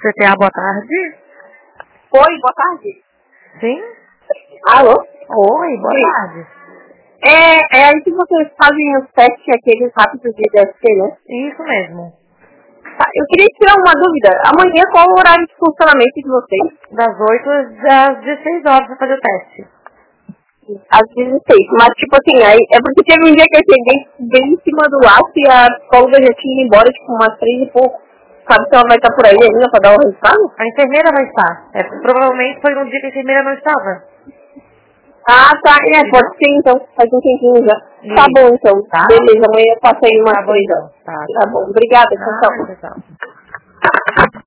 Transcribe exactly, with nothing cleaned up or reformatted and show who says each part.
Speaker 1: C T A, boa tarde.
Speaker 2: Oi, boa tarde.
Speaker 1: Sim?
Speaker 2: Alô?
Speaker 1: Oi, boa
Speaker 2: Sim.
Speaker 1: tarde.
Speaker 2: É, é aí que vocês fazem os testes aqueles rápidos de D S T, né?
Speaker 1: Isso mesmo.
Speaker 2: Tá, eu queria tirar uma dúvida. Amanhã qual o horário de funcionamento de vocês?
Speaker 1: Das oito às dezesseis horas pra fazer o teste.
Speaker 2: Às dezesseis. Mas tipo assim, aí, é porque teve um dia que eu cheguei bem em cima do laço e a psicóloga já tinha ido embora, tipo, umas três e pouco. Sabe se ela vai estar por aí ainda pra dar o resultado?
Speaker 1: A enfermeira vai estar. É, provavelmente foi um dia que a enfermeira não estava.
Speaker 2: Ah, tá. É, pode ser então. Faz um tempinho já.
Speaker 1: Isso.
Speaker 2: Tá bom então.
Speaker 1: Tá?
Speaker 2: Beleza, amanhã eu passo aí umas
Speaker 1: Tá bom
Speaker 2: três
Speaker 1: então.
Speaker 2: horas.
Speaker 1: Tá.
Speaker 2: Tá bom. Obrigada, tchau, tchau.
Speaker 1: Ah, tchau.